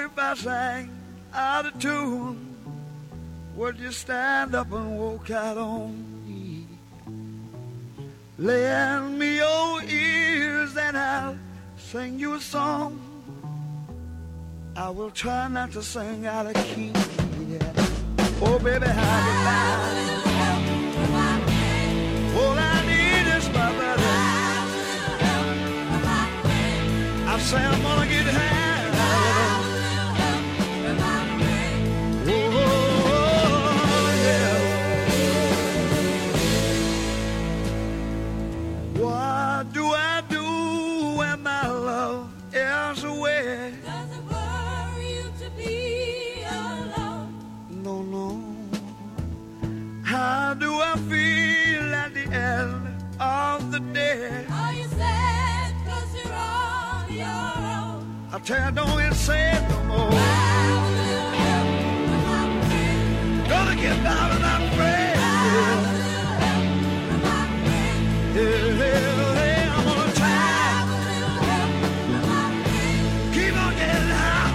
if I sang out of tune, would you stand up and walk out on me? Lend me your ears and I'll sing you a song. I will try not to sing out of key. Yeah. Oh, baby, how you like? All I need is my brother. I say I'm gonna get high. Oh, yeah. What do I do when my love is away? Does it worry you to be alone? No, no. How do I feel at the end of the day? Are you sad 'cause you're on your own? I tell you, don't even say it no more. Gonna get by with my friend. Yeah, I'm gonna try. Keep on getting high.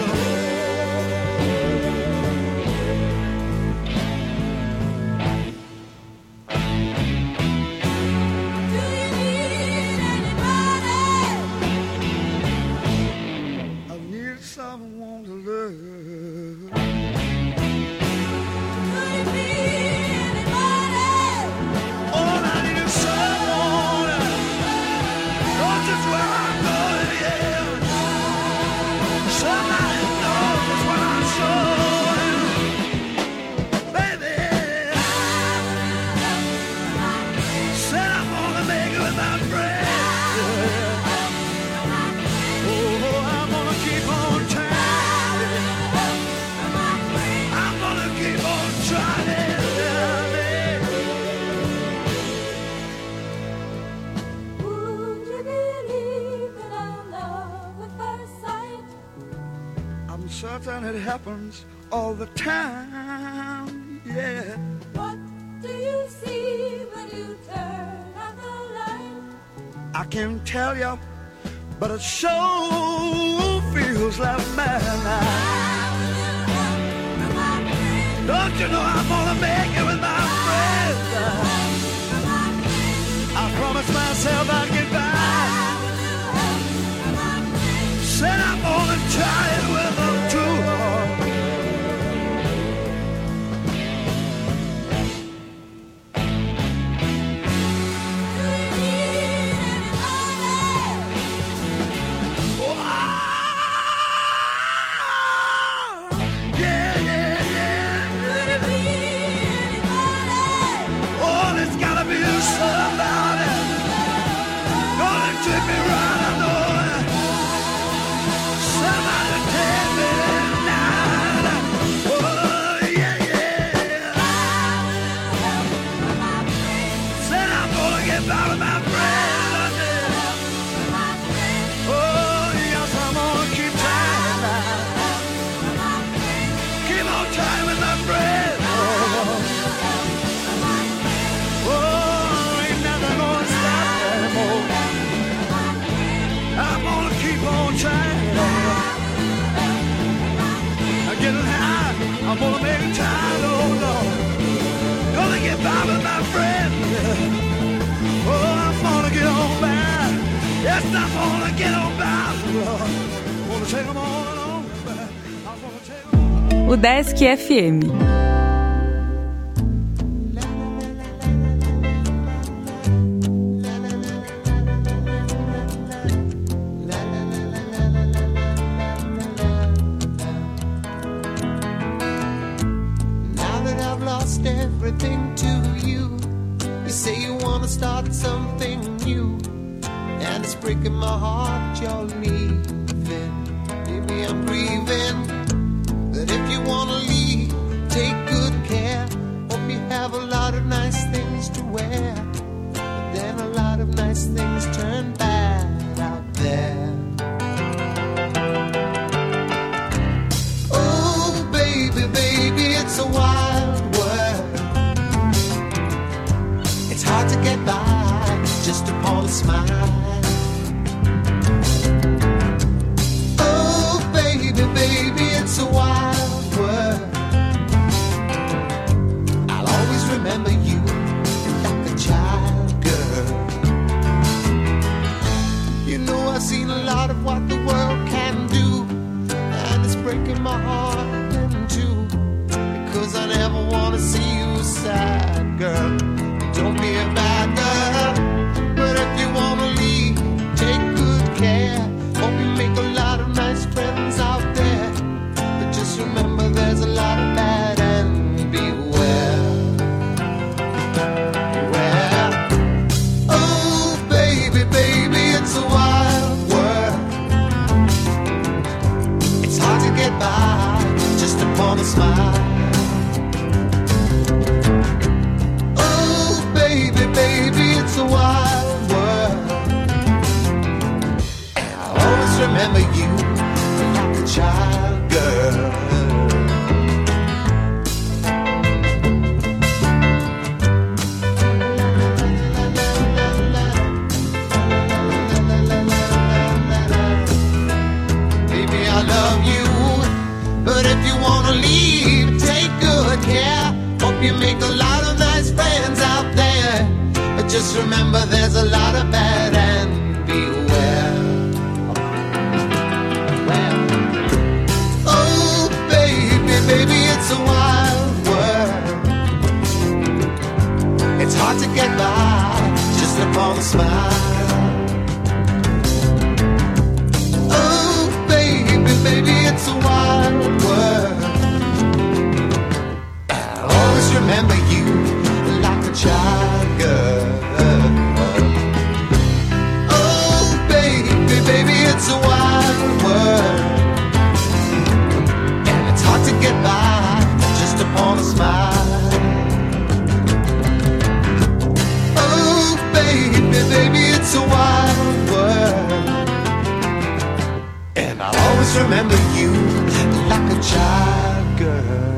Do you need anybody? I need someone to love. Could it be anybody? All I need is someone. Knows just where I'm going, yeah. Somebody knows just what I'm showing. Baby, said I'm gonna make it with my friends. Oh, I'm gonna keep on trying. I'm gonna keep on trying. Would you believe in our love at first sight? I'm certain it happens all the time, yeah. What do you see when you turn out the light? I can't tell you, but it sure feels like madness. Don't you know I'm gonna make it with my friends? I promised myself I'd get by. Said I'm gonna try it with them too hard. Do you need anybody? Oh, yeah, yeah, yeah. Could it be anybody? Oh, there's gotta be somebody gonna treat me right, I know it. Somebody take me tonight. Oh, yeah, yeah. Said I'm gonna get by with my friends. I did. Oh, yes, I'm gonna keep trying now. Keep on trying with my friends. Oh, ain't nothing gonna stop me anymore. I'm gonna keep on trying. I'm getting high. I'm gonna make it time, oh Lord. Gonna get by with my friends. Oh, I'm gonna get on by. Yes, I'm gonna get on by, Lord. Gonna take them on and on. I'm gonna take them on. O Desk FM. Now that I've lost everything to you, you say you wanna start something new, and it's breaking my heart you're leaving. Maybe I'm grieving, but if you wanna leave, take good care. Hope you have a lot of nice things to wear, but then a lot of nice things turn bad out there. Oh, baby, baby, it's a wild world. It's hard to get by just upon a smile. Oh, baby, baby, breaking my heart in two, because I never want to see you sad, girl. Don't be a bad girl, but if you want to leave, take good care. Hope you make a lot of nice friends out there, but just remember there's a lot of bad and beware. Beware. Oh, baby, baby, it's a wild world. It's hard to get by just upon a smile. Oh, baby, baby, it's a wild world. And I'll always remember you like a child, girl. Baby, I love you, but if you wanna leave, take good care. Hope you make a lot of nice friends out there, but just remember there's a lot of bad and beware. Oh, baby, baby, it's a wild world. It's hard to get by just upon a smile. Oh, baby, baby, it's a wild world. I'll always remember you like a child, girl. Oh, baby, baby, it's a wild world. And it's hard to get by just upon a smile. Oh, baby, baby, it's a wild world. And I'll always remember you like a child, girl.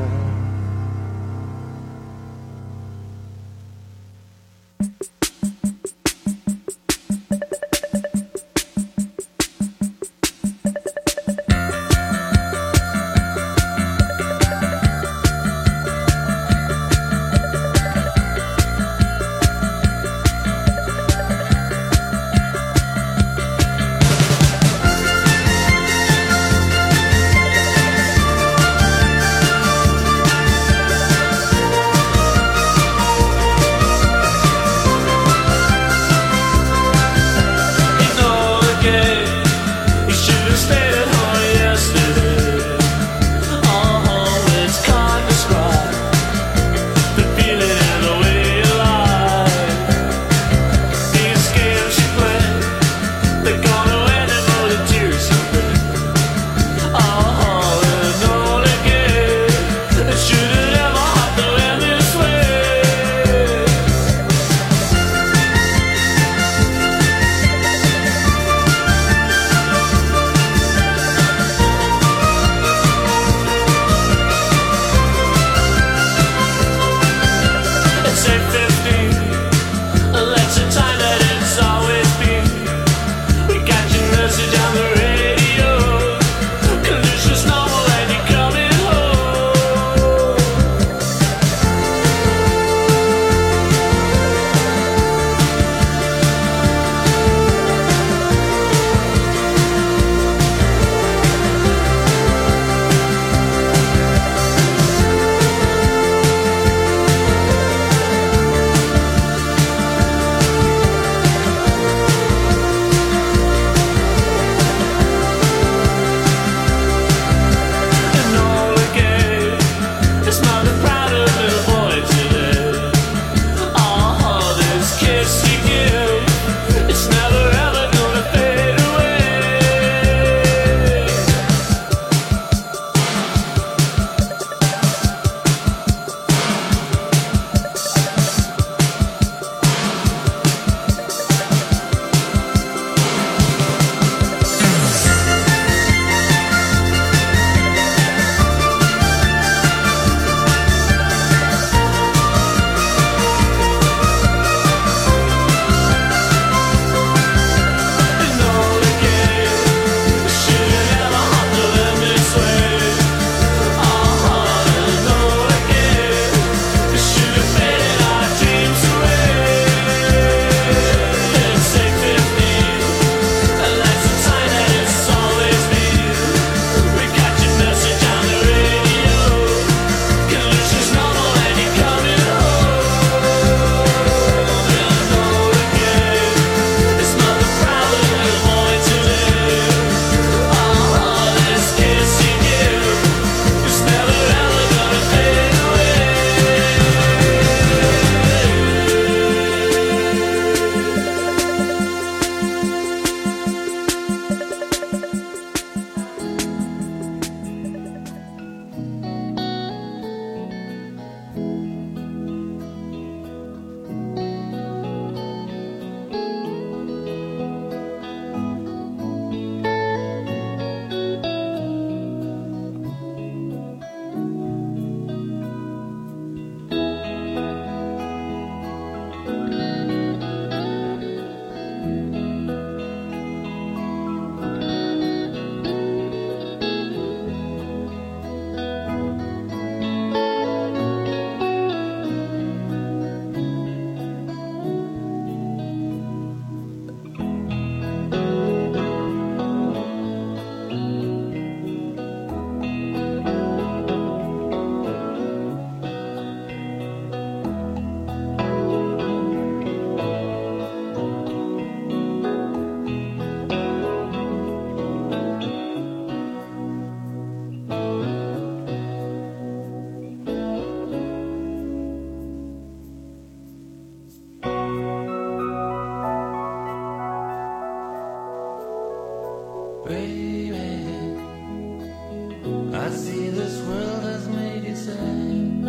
I see this world has made you sad.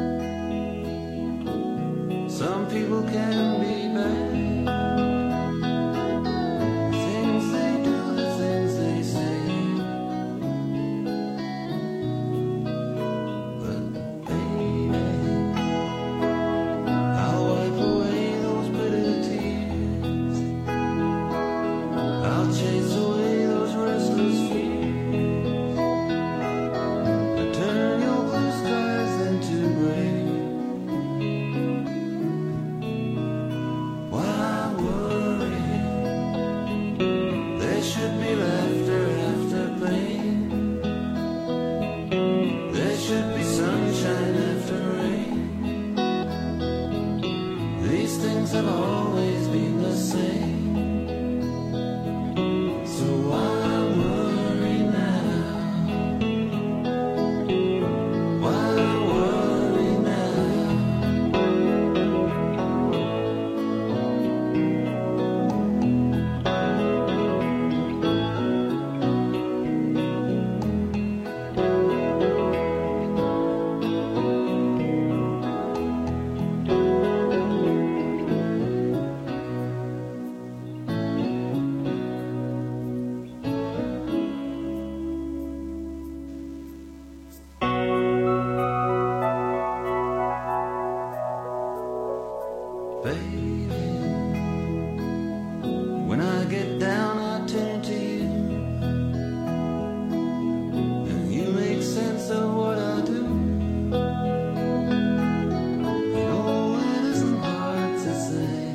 Some people can be bad. Things they do, the things they say. But baby, I'll wipe away those bitter tears. I'll chase away those restless fears. Turn your blue skies into gray. Why worry? There should be laughter after pain. There should be sunshine after rain. These things have always been the same. So why worry now? Why worry now? Baby, when I get down, I turn to you, and you make sense of what I do. You know it isn't hard to say,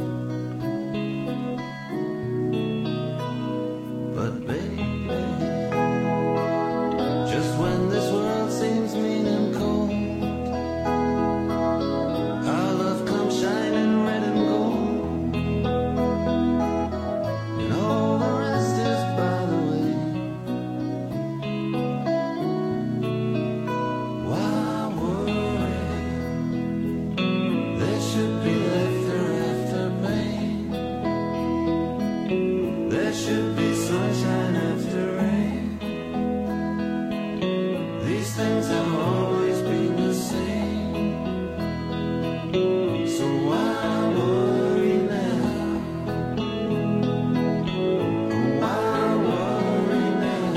but baby, just when this world seems mean and cold, our love comes shining red and gold, and all the rest is by the way. Why worry? There should be laughter after pain. There should be sunshine after rain. These things have always been the same. So why worry now? Why worry now?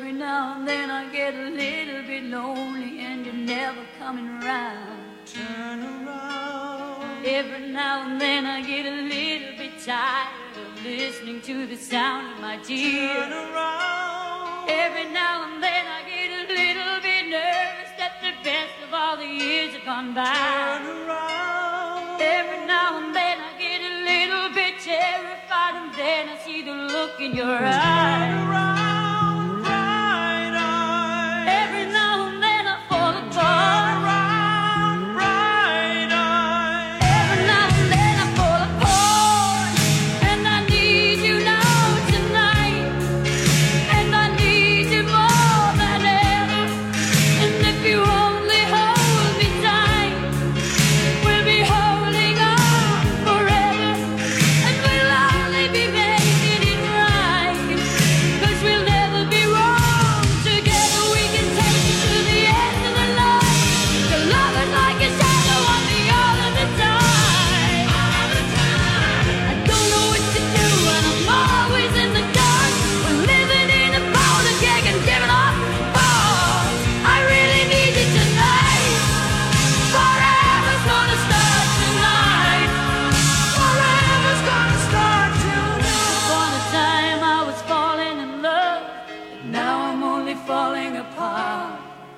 every now and then I get a little bit lonely and you're never coming around. Turn around. Every now and then I get a little bit tired of listening to the sound of my tears. Turn around. Every now and then I get a little bit nervous that the best of all the years have gone by. Turn around. Every now and then I get a little bit terrified and then I see the look in your eyes. Turn around, bright eyes. Every now and then I fall apart. Turn around, bright eyes. Every now and then I fall apart. And I need you now tonight. And I need you more than ever. And if you only hold me tight, we'll be holding on forever. And we'll only be making it right. 'Cause we'll never be wrong. Together we can take it to the end of the line. The love is like a shadow on me all of the time. All the time. I don't know what to do and I'm always in the dark. We're living in a powder keg and giving off balls. I really need you tonight. Forever's gonna start tonight. Forever's gonna start tonight. For the time I was falling in love, but now I'm only falling apart.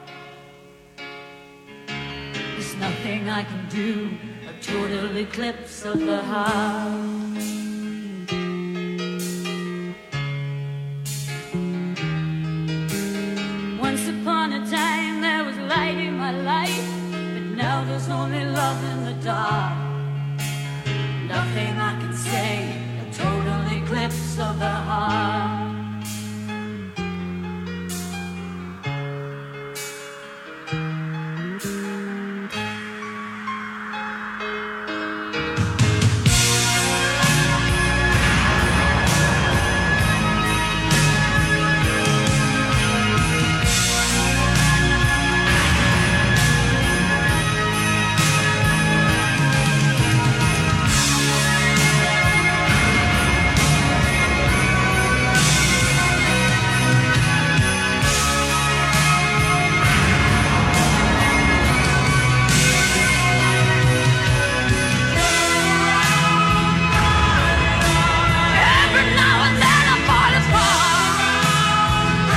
There's nothing I can do, a total eclipse of the heart. Once upon a time there was light in my life, but now there's only love in the dark. Nothing I can say, a total eclipse of the heart. Every now and then I fall apart.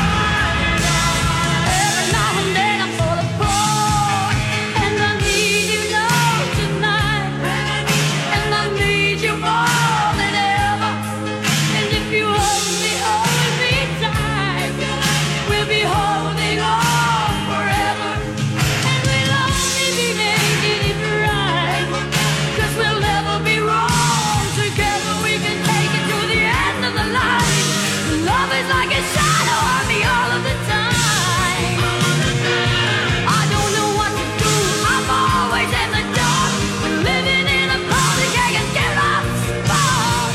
Every now and then I fall apart. And I need you now tonight. And I need you more than ever. And if you only hold me tight, we'll be holding on forever. And we'll only be making it right. 'Cause we'll never be wrong. Together we can take it to the end of the line. Love is like a shadow on me all of the time. I don't know what to do, I'm always in the dark. We're living in a powder keg and get off spot.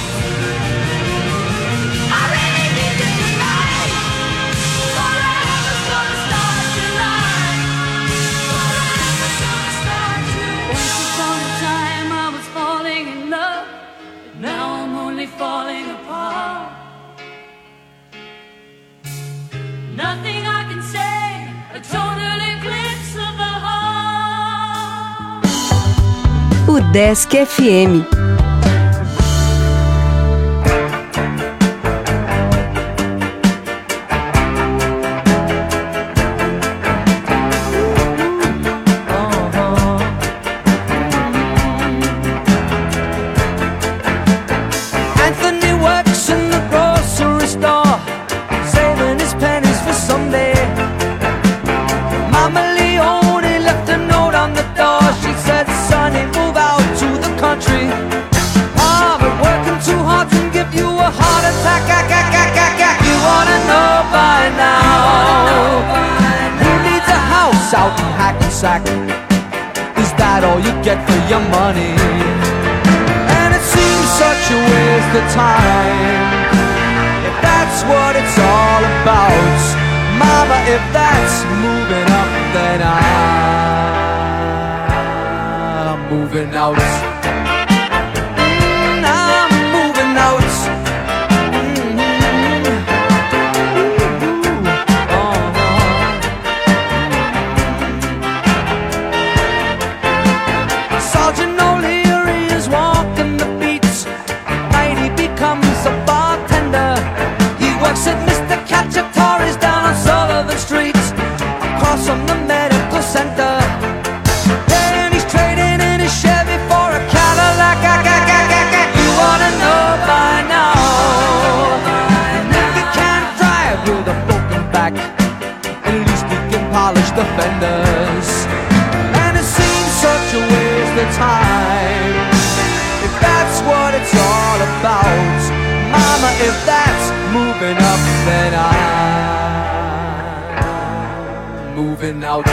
I really need you tonight. Forever's gonna start tonight. Forever's gonna start tonight. Once upon a time I was falling in love, but now I'm only falling apart. Nothing I can say, a total eclipse of the heart. O Desk FM. Anthony works in the grocery store, saving his pennies for someday. Mama Leone left a note on the door. She said, "Sonny, move out to the country. Oh, but working too hard can give you a heart attack. You wanna know by now? Who needs a house out in Hackensack? Is that all you get for your money? And it seems such a waste of time. If that's what it's all about, Mama, if that's moving up, then I'm moving out. I'm moving out. moving up, then I'm moving out.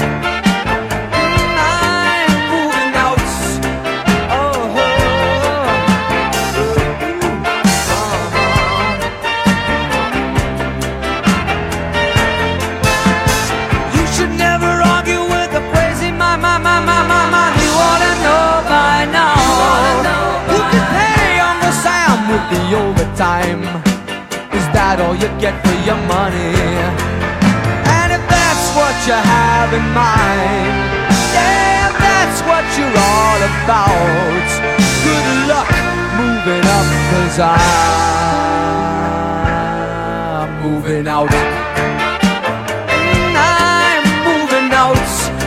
The overtime, is that all you get for your money? And if that's what you have in mind, yeah, if that's what you're all about, good luck moving up, 'cause I'm moving out. I'm moving out.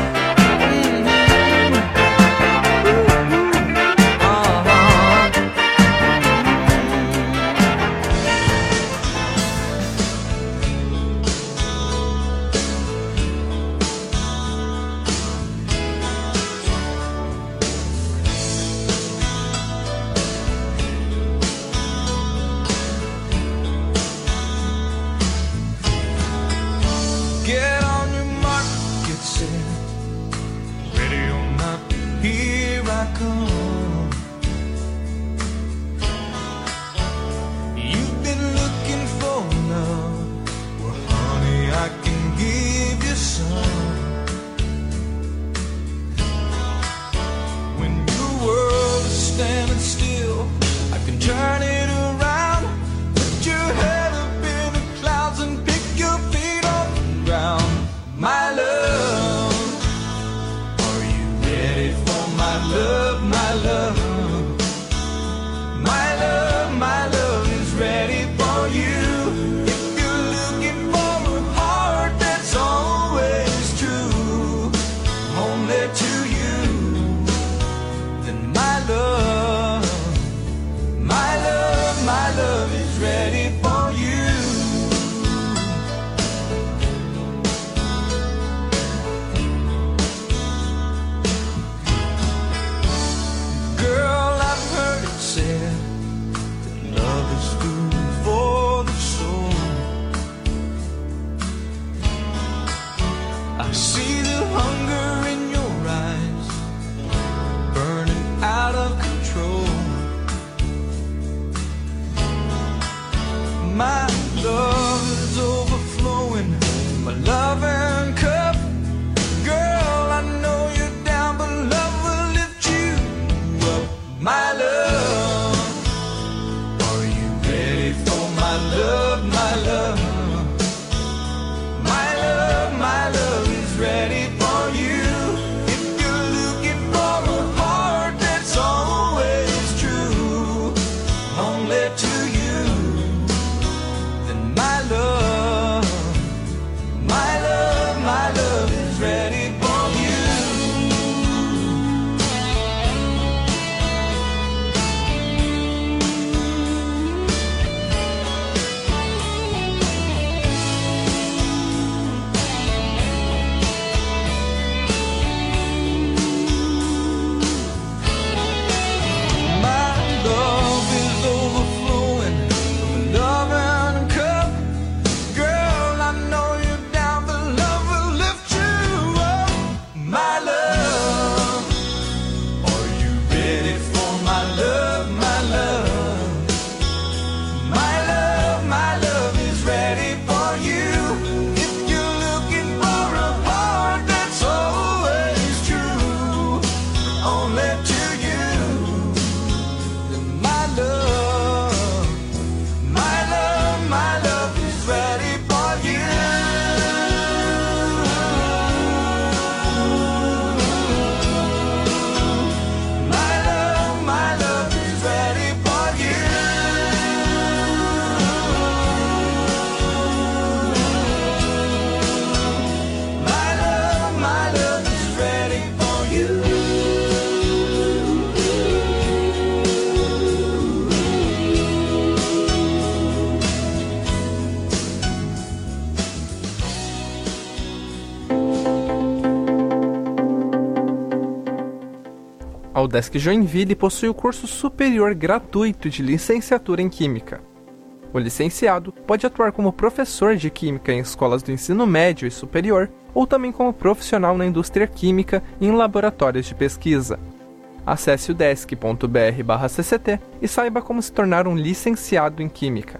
A UDESC Joinville possui o curso superior gratuito de licenciatura em Química. O licenciado pode atuar como professor de química em escolas do ensino médio e superior, ou também como profissional na indústria química e em laboratórios de pesquisa. Acesse o udesc.br/cct e saiba como se tornar um licenciado em química.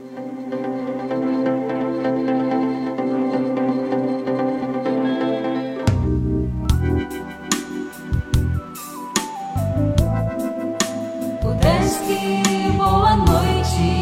Boa noite.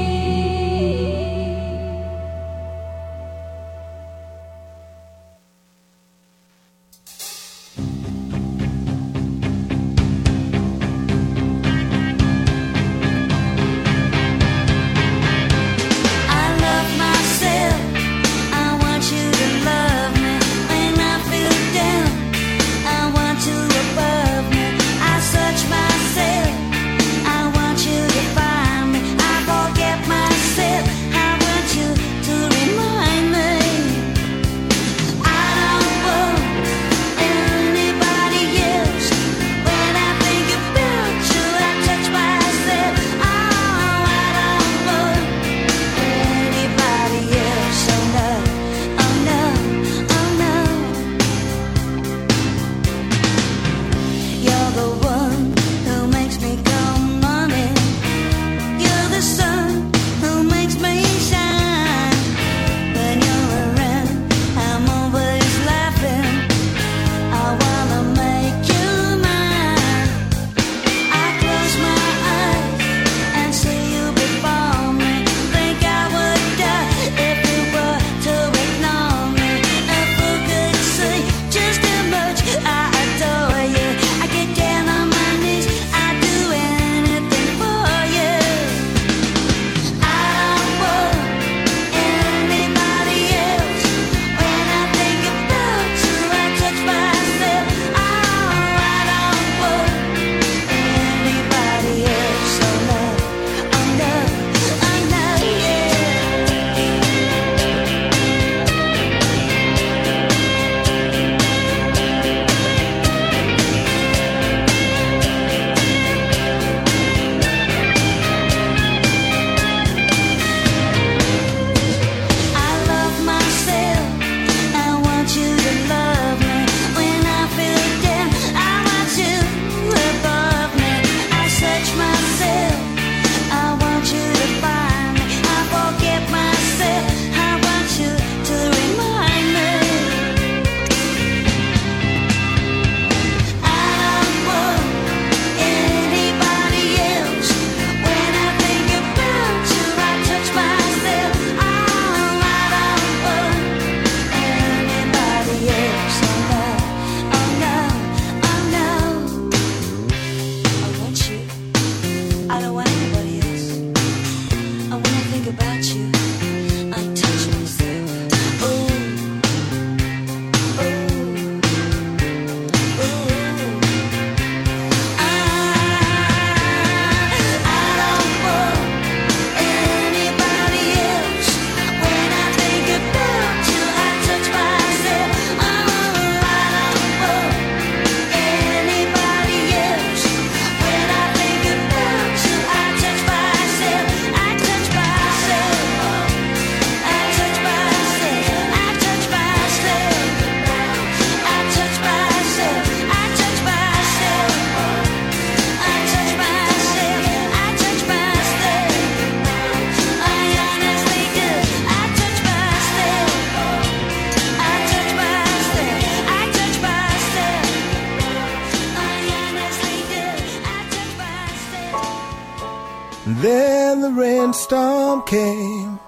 Then the rainstorm came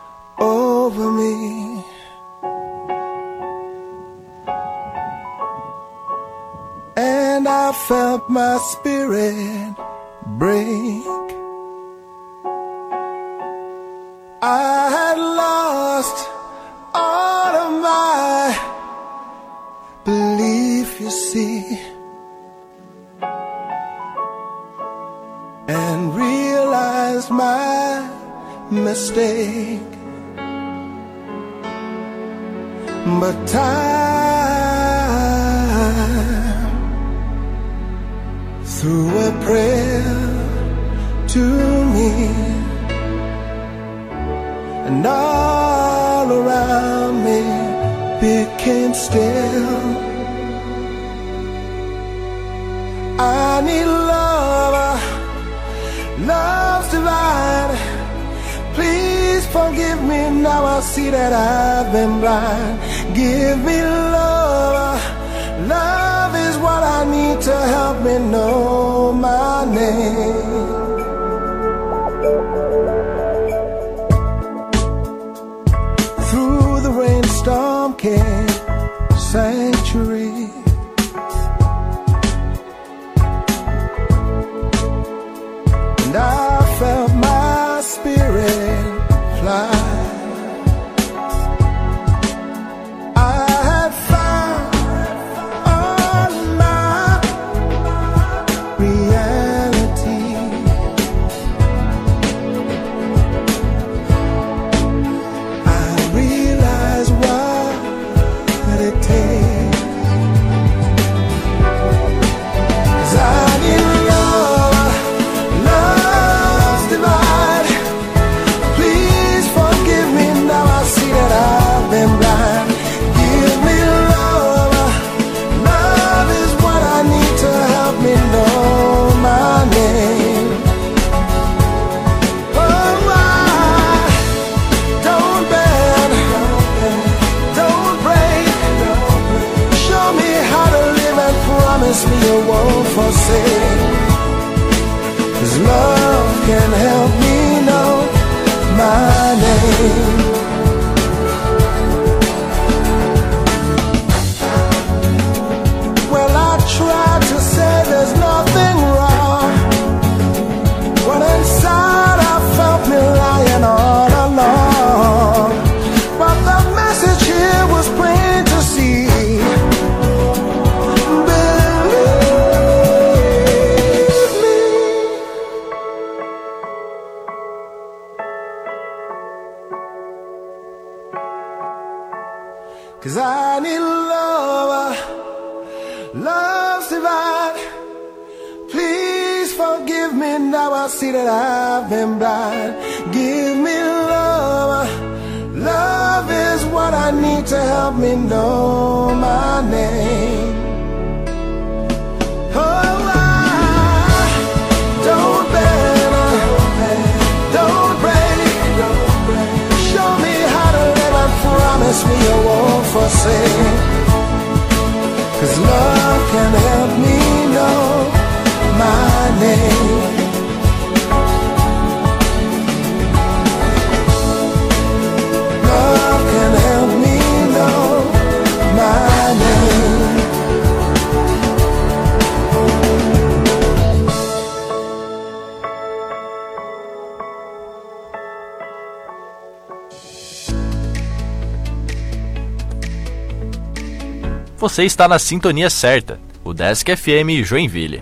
over me. And I felt my spirit break. I had lost all of my belief, you see, and realized my mistake. But time threw a prayer to me, and all around me became still. I need love, love's divine. Please forgive me, now I see that I've been blind. Give me love, love is what I need to help me know my name. Through the rainstorm came sanctuary. And I felt my spirit fly. I had found all my reality. I realized what it takes. 'Cause I need love, love's divine. Please forgive me, now I see that I've been blind. Give me love, love is what I need to help me know my name. Oh, don't bend, don't break. Show me how to live and promise me you won't forsake. 'Cause love can help me know my name. Well, I tried to say there's nothing wrong, when inside I felt me lying all along. But the message here was plain to see. Believe me. 'Cause I need love, love's divine. Please forgive me, now I see that I've been blind. Give me love, love is what I need to help me know my name. Oh, don't bend, don't break. Show me how to live and promise me you won't forsake. 'Cause love can help me know my name. Love can help me know my name. Você está na sintonia certa, o Desk FM Joinville.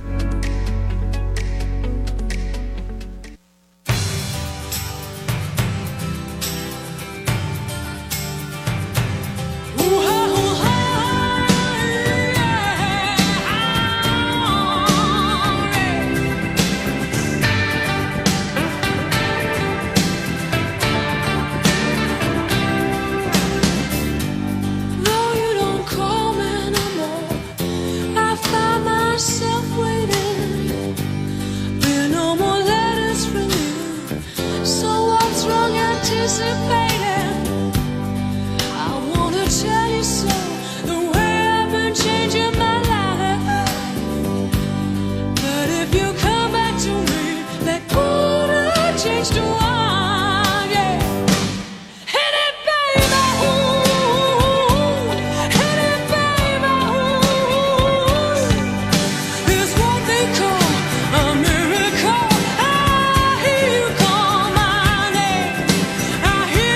Though you don't call me no more, I find myself waiting. There are no more letters from you, so what's wrong anticipating? I wanna tell you so, the way I've been changing my life. But if you come back to me, that could have changed the world. I hear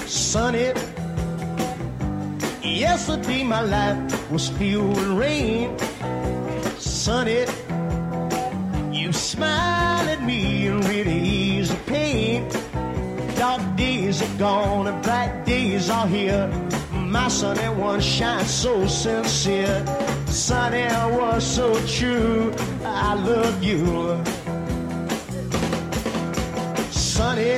Sunny, yesterday my life was filled with rain. Sunny, you smile at me and really ease the pain. Dark days are gone and bright days are here. My sunny one shines so sincere. Sunny was so true, I love you. Sunny,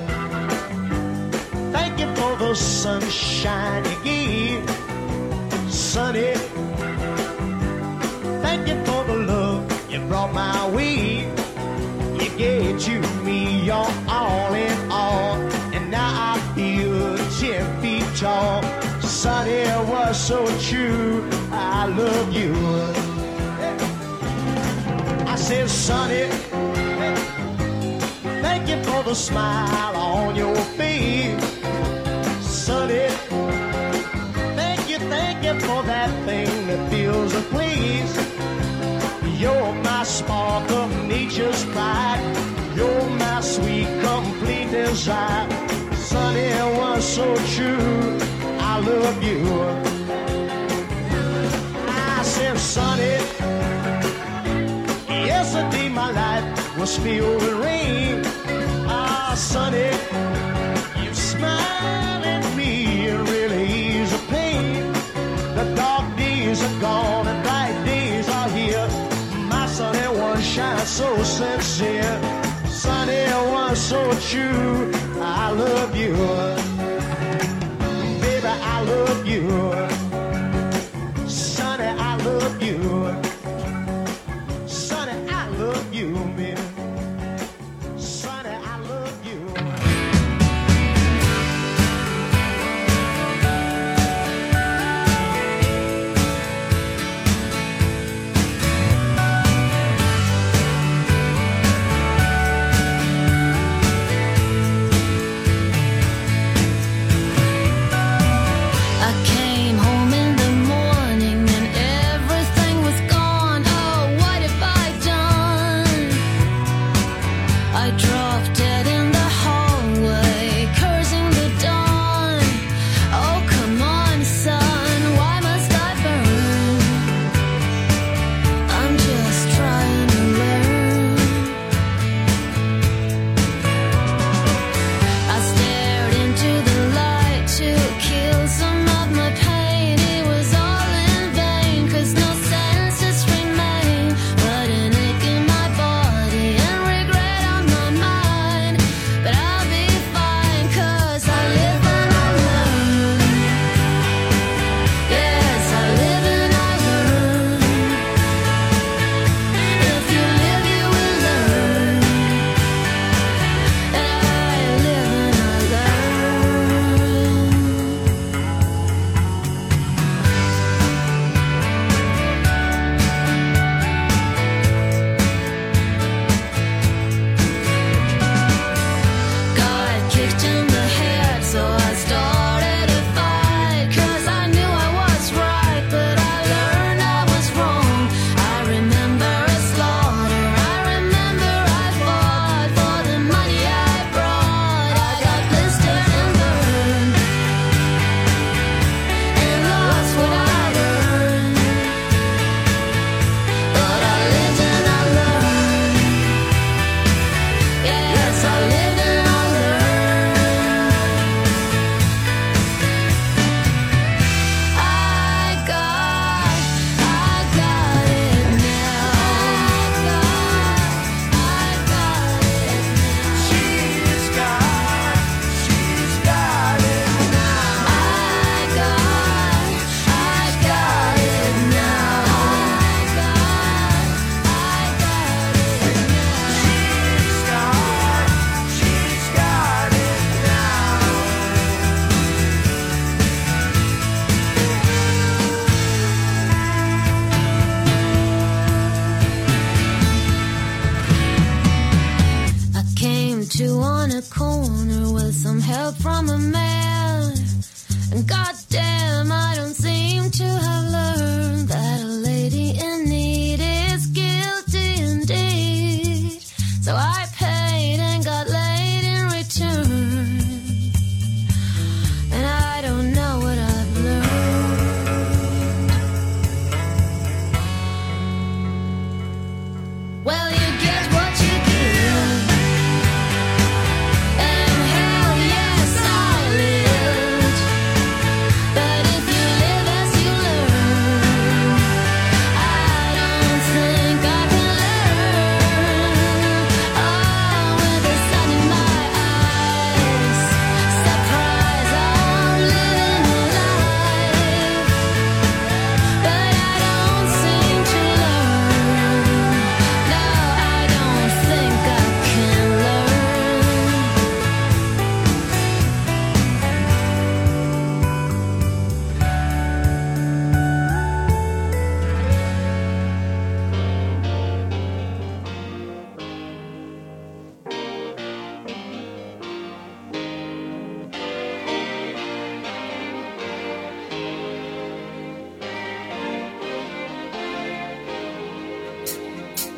thank you for the sunshine you gave. Sunny, thank you for the love you brought my way. You gave to me your all in all, and now I feel 10 feet tall. Sunny was so true, I love you. I said, Sunny, thank you for the smile on your face. Sunny, thank you for that thing that fills the place. You're my spark of nature's pride. You're my sweet, complete desire. Sunny was so true, I love you. I said, Sunny, yesterday my life was filled with rain. Ah, Sunny, you smile at me and really ease the pain. The dark days are gone and bright days are here. My sunny one shines so sincere. Sunny one so true, I love you. Baby, I love you. Sunny, I love you. Sunny, I love you, baby. Sunny, I love you. from a man. And goddamn, I don't seem to have learned that a lady in need is guilty indeed. So I paid and got laid in return.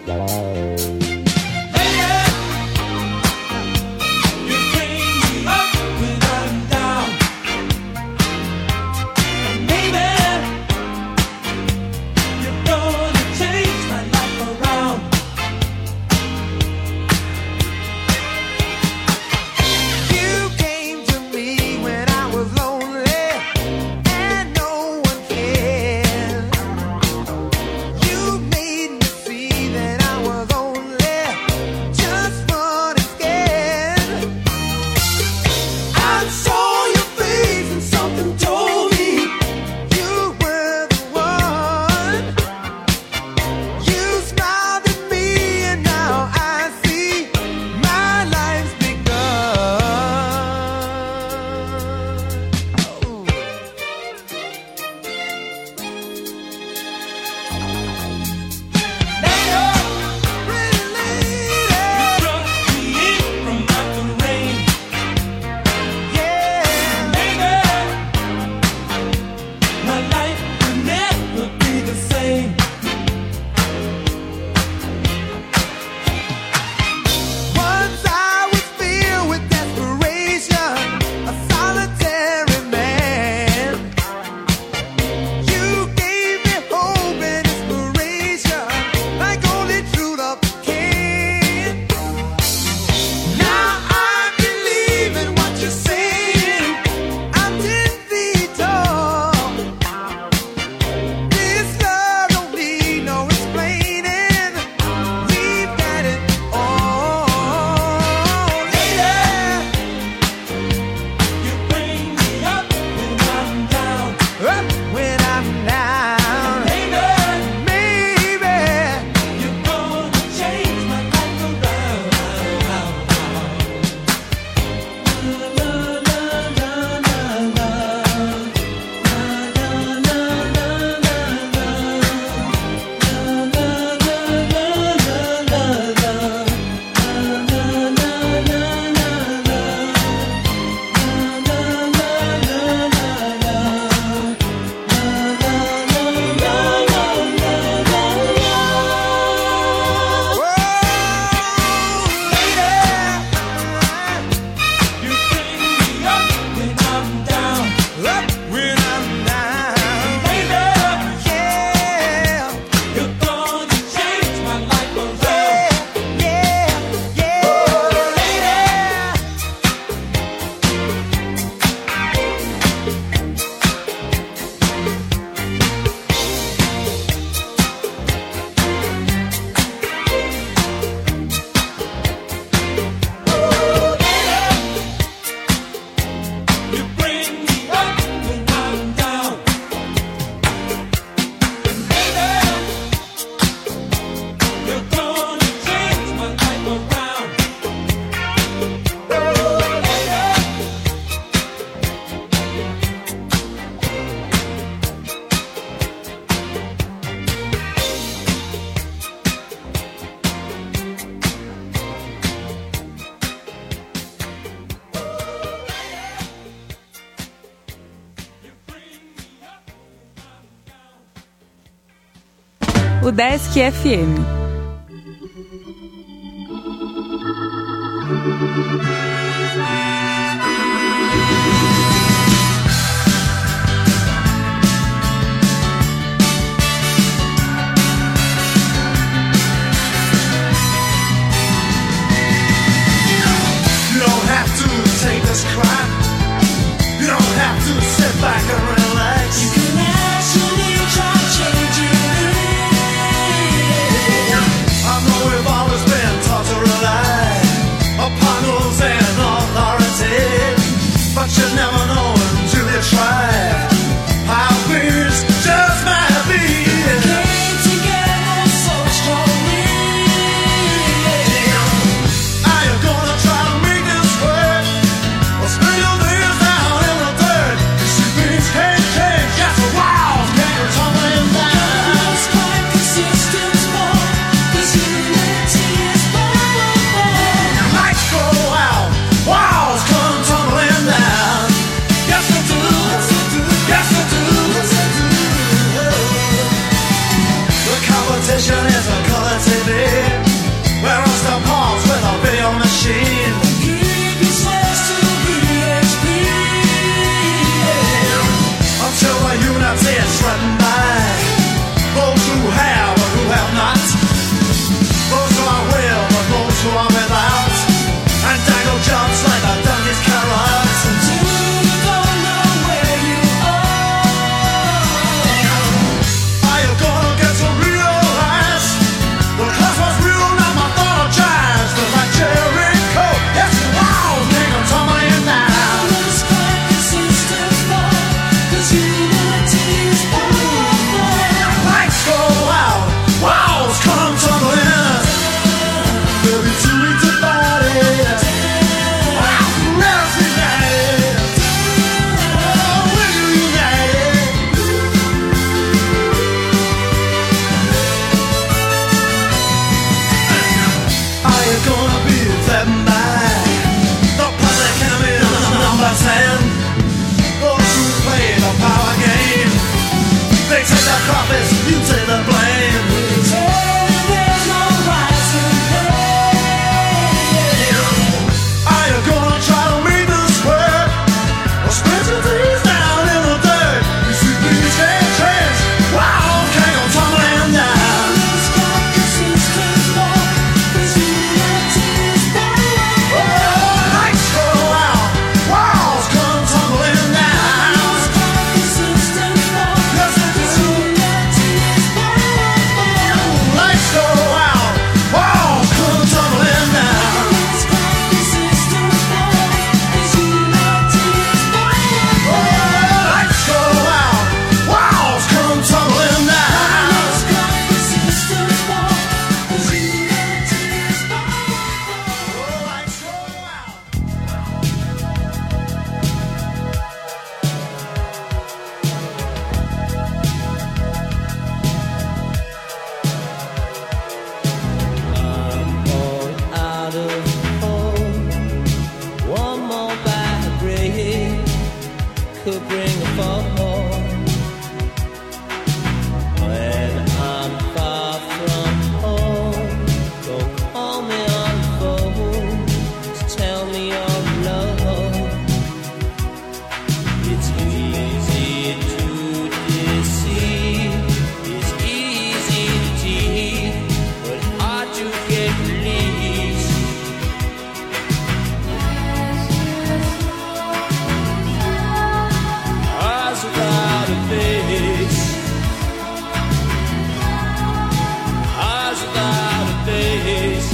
O Desk FM. You don't have to take this crap. You don't have to sit back and relax. You can actually try changing it. I know we've always been taught to rely upon rules and authority, but you never know until you try how things just might be. Came together so strongly. Are you gonna try to make this work? Or spill your beers down in the dirt? 'Cause you things can't crawfish, you take the blame. There's no rising pain. Are you gonna try to make this work? Or split your teeth down in the dirt? You see these can't change. Wow, can't go tumbling down. Lights go out, walls come tumbling down. Yes, it do. Lights go out, walls come tumbling down. Lights go out, walls come tumbling down. Lights go out. all out of hope. One more bad break could bring a fall. When I'm far from home, don't call me on the phone. Just tell me you're alone. It's easy to deceive. It's easy to cheat, but hard to get released. Eyes without a face. Eyes without a face.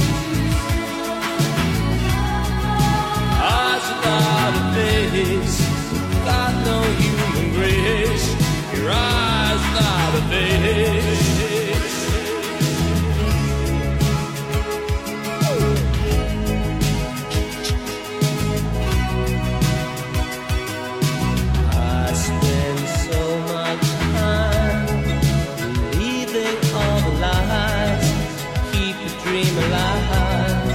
Eyes without a face. Got no human grace. Your eyes without a face. I spend so much time believing all the lies, keep the dream alive.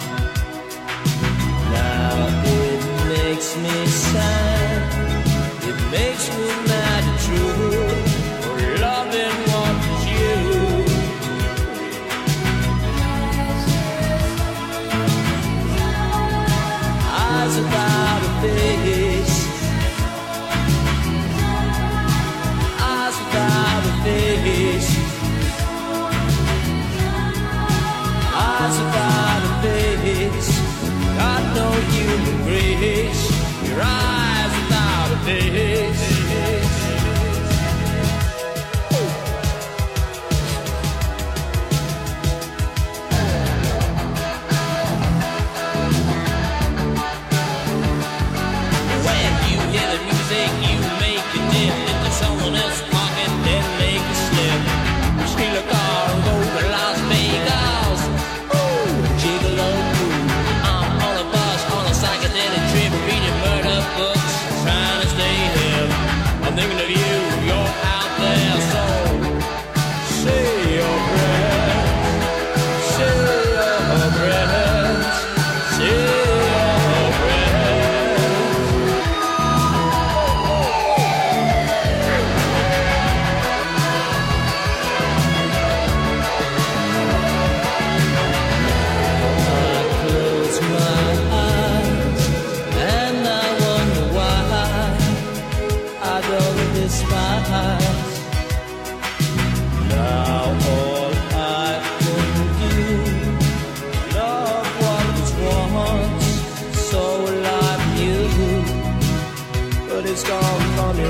Now it makes me sad, it makes me mad and true, for loving what is you. Eyes without a face. Eyes without a face. Eyes without a face. Got no human grace. Your eyes without a face. When you hear the music, you make it dip into someone else's pocket, then make a slip. Steal a car and go to Las Vegas. Ooh, gigolo. I'm on a bus on a psychedelic trip, reading murder books, trying to stay hip. I'm thinking of you, you're out there, so say your prayers, say your prayers, say your prayers. Close my eyes and I wonder why I don't despise. Now all I can do, love what was once so alive in you, but it's gone from your